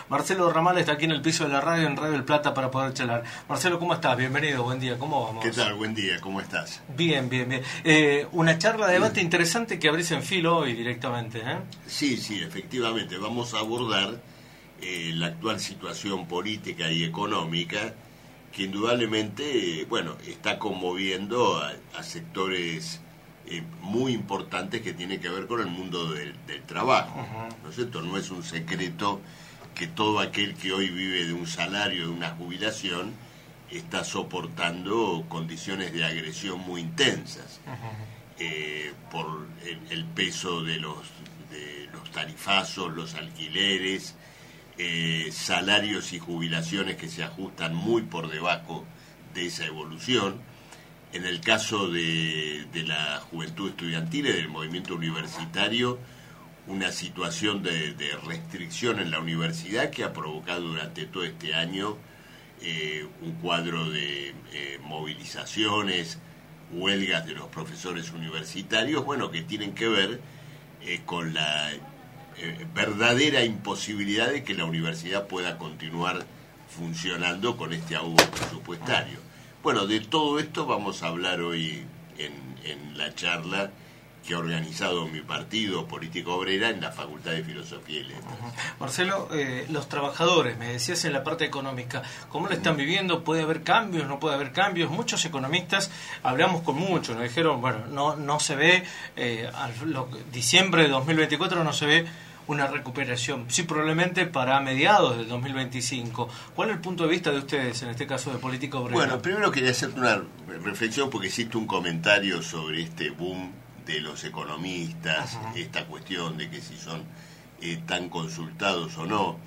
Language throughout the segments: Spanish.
Marcelo Ramal está aquí en el piso de la radio, en Radio del Plata, para poder charlar. Marcelo, ¿cómo estás? Bienvenido, buen día, ¿cómo vamos? ¿Qué tal? Buen día, ¿cómo estás? Bien. Una charla de debate interesante que abrís en filo hoy directamente, ¿eh? Sí, efectivamente. Vamos a abordar la actual situación política y económica que indudablemente, está conmoviendo a sectores muy importantes que tienen que ver con el mundo del trabajo. Uh-huh. ¿No es cierto? No es un secreto que todo aquel que hoy vive de un salario, de una jubilación, está soportando condiciones de agresión muy intensas. Uh-huh. Por el peso de los tarifazos, los alquileres, salarios y jubilaciones que se ajustan muy por debajo de esa evolución. En el caso de la juventud estudiantil y del movimiento universitario, una situación de restricción en la universidad que ha provocado durante todo este año un cuadro de movilizaciones, huelgas de los profesores universitarios, que tienen que ver con la verdadera imposibilidad de que la universidad pueda continuar funcionando con este ahogo presupuestario. De todo esto vamos a hablar hoy en la charla que ha organizado mi partido, Política Obrera, en la Facultad de Filosofía y Letras. Marcelo, los trabajadores, me decías en la parte económica, ¿cómo lo están viviendo? ¿Puede haber cambios? ¿No puede haber cambios? Muchos economistas, hablamos con muchos, nos dijeron, no se ve, diciembre de 2024 no se ve una recuperación, sí, probablemente para mediados del 2025. ¿Cuál es el punto de vista de ustedes, en este caso de Política Obrera? Primero quería hacer una reflexión porque hiciste un comentario sobre este boom de los economistas, uh-huh, esta cuestión de que si son tan consultados o no.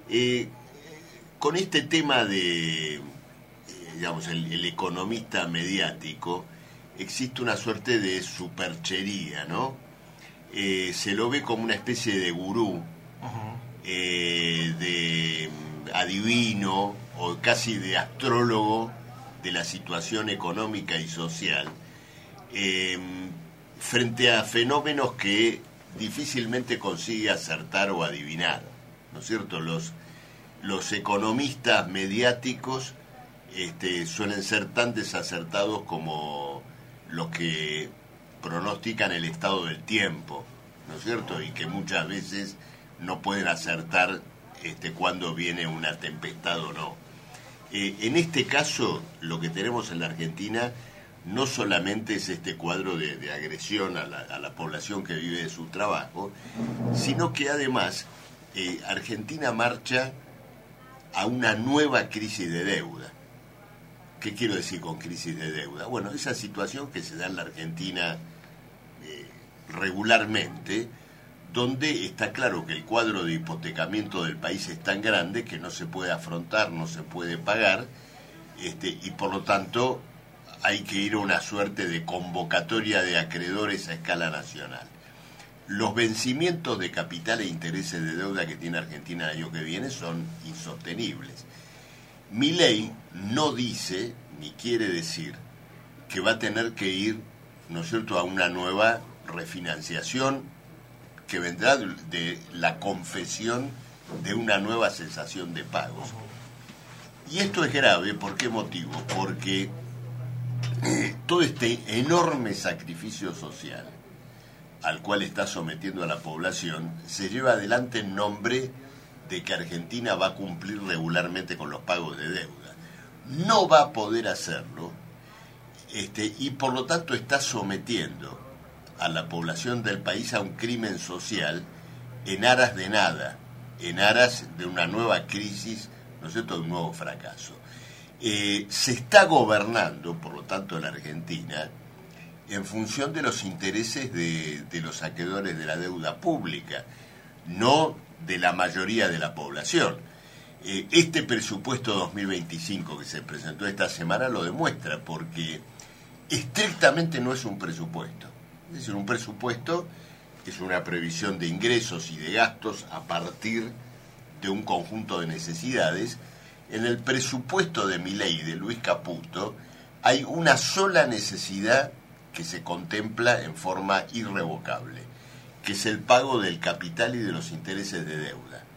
Con este tema de, el economista mediático, existe una suerte de superchería, ¿no? Se lo ve como una especie de gurú, uh-huh, de adivino o casi de astrólogo de la situación económica y social, frente a fenómenos que difícilmente consigue acertar o adivinar, ¿no es cierto? Los economistas mediáticos suelen ser tan desacertados como los que pronostican el estado del tiempo, ¿no es cierto? Y que muchas veces no pueden acertar cuándo viene una tempestad o no. En este caso, lo que tenemos en la Argentina no solamente es este cuadro de agresión a la población que vive de su trabajo, sino que además Argentina marcha a una nueva crisis de deuda. ¿Qué quiero decir con crisis de deuda? Esa situación que se da en la Argentina regularmente, donde está claro que el cuadro de hipotecamiento del país es tan grande que no se puede afrontar, no se puede pagar, y por lo tanto hay que ir a una suerte de convocatoria de acreedores a escala nacional. Los vencimientos de capital e intereses de deuda que tiene Argentina el año que viene son insostenibles. Milei no dice, ni quiere decir, que va a tener que ir, ¿no es cierto?, a una nueva refinanciación que vendrá de la confesión de una nueva cesación de pagos. Y esto es grave, ¿por qué motivo? Porque todo este enorme sacrificio social al cual está sometiendo a la población se lleva adelante en nombre de que Argentina va a cumplir regularmente con los pagos de deuda. No va a poder hacerlo, y por lo tanto está sometiendo a la población del país a un crimen social en aras de nada, en aras de una nueva crisis, ¿no es cierto?, de un nuevo fracaso. Se está gobernando, por lo tanto, en la Argentina, en función de los intereses de los acreedores de la deuda pública, no de la mayoría de la población. Este presupuesto 2025 que se presentó esta semana lo demuestra, porque estrictamente no es un presupuesto. Es decir, un presupuesto es una previsión de ingresos y de gastos a partir de un conjunto de necesidades. En el presupuesto de Milei y de Luis Caputo hay una sola necesidad que se contempla en forma irrevocable, que es el pago del capital y de los intereses de deuda.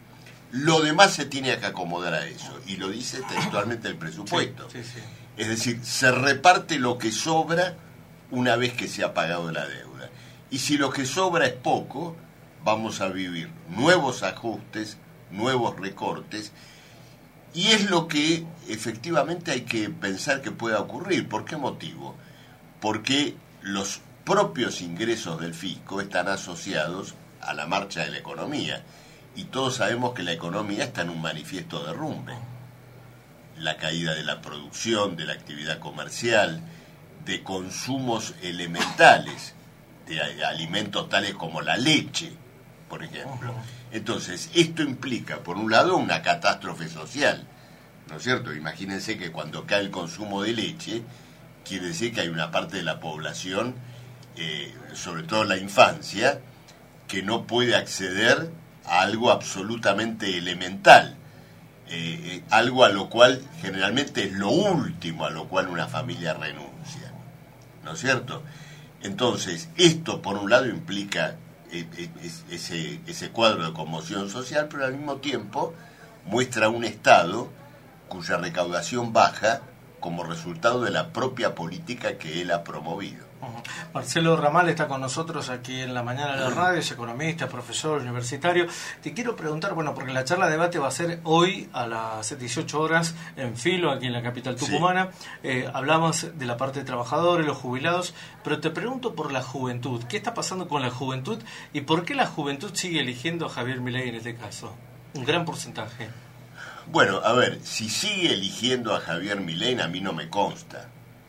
Lo demás se tiene que acomodar a eso, y lo dice textualmente el presupuesto. Sí, sí, sí. Es decir, se reparte lo que sobra una vez que se ha pagado la deuda. Y si lo que sobra es poco, vamos a vivir nuevos ajustes, nuevos recortes, y es lo que efectivamente hay que pensar que pueda ocurrir. ¿Por qué motivo? Porque los propios ingresos del fisco están asociados a la marcha de la economía, y todos sabemos que la economía está en un manifiesto derrumbe. La caída de la producción, de la actividad comercial, de consumos elementales, de alimentos tales como la leche, por ejemplo. Entonces, esto implica, por un lado, una catástrofe social, ¿no es cierto? Imagínense que cuando cae el consumo de leche, quiere decir que hay una parte de la población, sobre todo la infancia, que no puede acceder a algo absolutamente elemental, algo a lo cual generalmente es lo último a lo cual una familia renuncia, ¿no es cierto? Entonces, esto por un lado implica ese cuadro de conmoción social, pero al mismo tiempo muestra un Estado cuya recaudación baja como resultado de la propia política que él ha promovido. Marcelo Ramal está con nosotros aquí en la mañana de la radio, es economista, profesor universitario. Te quiero preguntar, bueno, porque la charla de debate va a ser hoy a las 18 horas en Filo, aquí en la capital tucumana. Sí. Hablamos de la parte de trabajadores, los jubilados, pero te pregunto por la juventud. ¿Qué está pasando con la juventud y por qué la juventud sigue eligiendo a Javier Milei en este caso? Un gran porcentaje. Bueno, a ver, si sigue eligiendo a Javier Milei, a mí no me consta.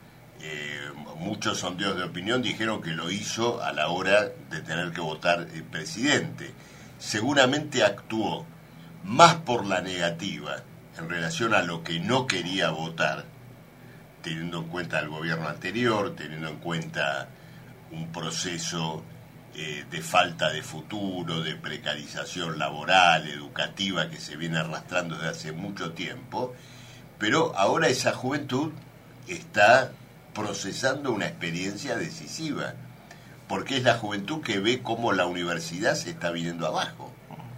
Muchos sondeos de opinión dijeron que lo hizo a la hora de tener que votar el presidente. Seguramente actuó más por la negativa en relación a lo que no quería votar, teniendo en cuenta el gobierno anterior, teniendo en cuenta un proceso de falta de futuro, de precarización laboral, educativa, que se viene arrastrando desde hace mucho tiempo, pero ahora esa juventud está procesando una experiencia decisiva, porque es la juventud que ve cómo la universidad se está viniendo abajo.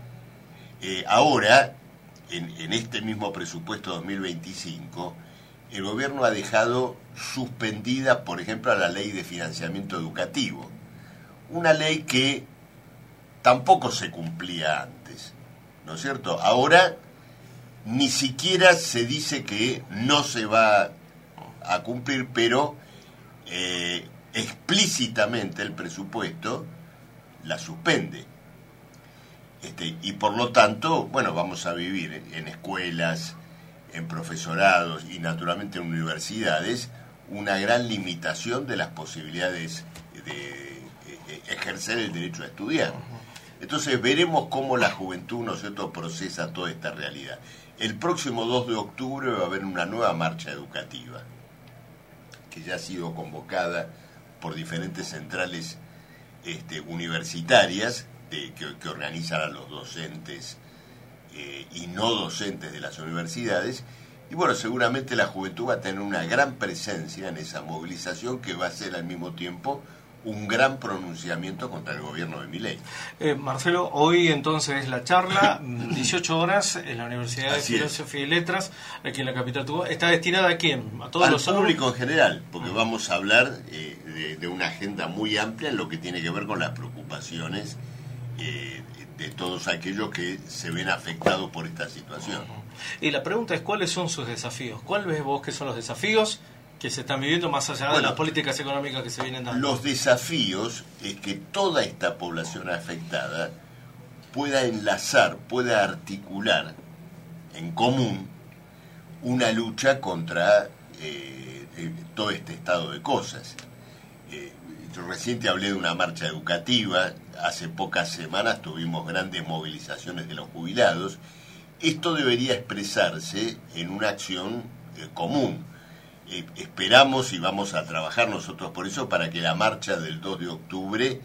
Ahora, en este mismo presupuesto 2025, el gobierno ha dejado suspendida, por ejemplo, a la ley de financiamiento educativo, una ley que tampoco se cumplía antes, ¿no es cierto? Ahora ni siquiera se dice que no se va a cumplir, pero explícitamente el presupuesto la suspende. Y por lo tanto, bueno, vamos a vivir en escuelas, en profesorados y naturalmente en universidades una gran limitación de las posibilidades de ejercer el derecho a estudiar. Entonces veremos cómo la juventud, ¿no es cierto?, procesa toda esta realidad. El próximo 2 de octubre va a haber una nueva marcha educativa, que ya ha sido convocada por diferentes centrales universitarias que organizan a los docentes y no docentes de las universidades. Y bueno, seguramente la juventud va a tener una gran presencia en esa movilización, que va a ser al mismo tiempo un gran pronunciamiento contra el gobierno de Milei. Marcelo, hoy entonces la charla, 18 horas, en la Universidad de Filosofía y Letras, aquí en la capital tucumana. ¿Está destinada a quién? ¿A todos los público en general? Porque vamos a hablar de una agenda muy amplia en lo que tiene que ver con las preocupaciones de todos aquellos que se ven afectados por esta situación. Y la pregunta es, ¿cuáles son sus desafíos? ¿Cuál ves vos que son los desafíos que se están viviendo más allá de las políticas económicas que se vienen dando? Los desafíos es que toda esta población afectada pueda enlazar, pueda articular en común una lucha contra todo este estado de cosas. Yo recién te hablé de una marcha educativa, hace pocas semanas tuvimos grandes movilizaciones de los jubilados. Esto debería expresarse en una acción común. Esperamos y vamos a trabajar nosotros por eso, para que la marcha del 2 de octubre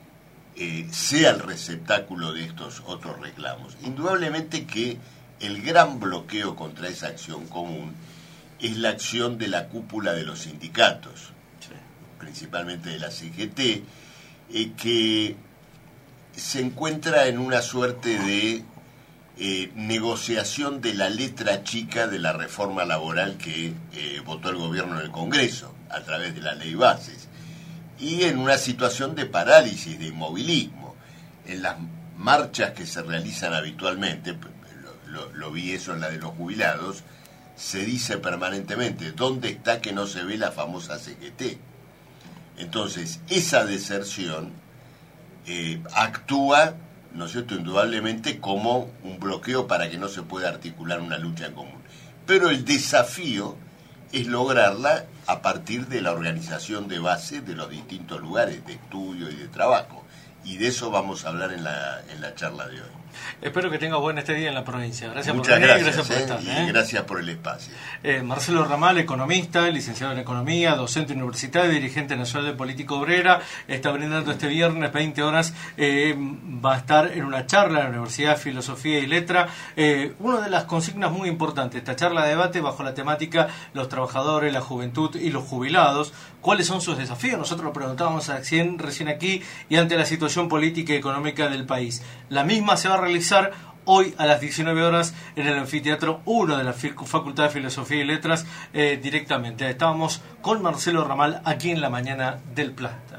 sea el receptáculo de estos otros reclamos. Indudablemente que el gran bloqueo contra esa acción común es la acción de la cúpula de los sindicatos, principalmente de la CGT, que se encuentra en una suerte de negociación de la letra chica de la reforma laboral que votó el gobierno en el Congreso a través de la ley bases, y en una situación de parálisis, de inmovilismo. En las marchas que se realizan habitualmente, lo vi eso en la de los jubilados, se dice permanentemente, ¿dónde está que no se ve la famosa CGT? Entonces, esa deserción actúa, ¿no es cierto?, indudablemente como un bloqueo para que no se pueda articular una lucha en común. Pero el desafío es lograrla a partir de la organización de base de los distintos lugares de estudio y de trabajo. Y de eso vamos a hablar en la charla de hoy. Espero que tengas buen este día en la provincia. Gracias Muchas por venir, gracias, gracias por estar. Y gracias por el espacio. Marcelo Ramal, economista, licenciado en Economía, docente universitario, dirigente nacional de Política Obrera, está brindando este viernes, 20 horas, va a estar en una charla en la Universidad de Filosofía y Letra. Una de las consignas muy importantes, esta charla de debate bajo la temática los trabajadores, la juventud y los jubilados. ¿Cuáles son sus desafíos? Nosotros lo preguntábamos recién aquí y ante la situación política y económica del país. La misma se va a realizar hoy a las 19 horas en el Anfiteatro 1 de la Facultad de Filosofía y Letras directamente. Estábamos con Marcelo Ramal aquí en la mañana del Plata.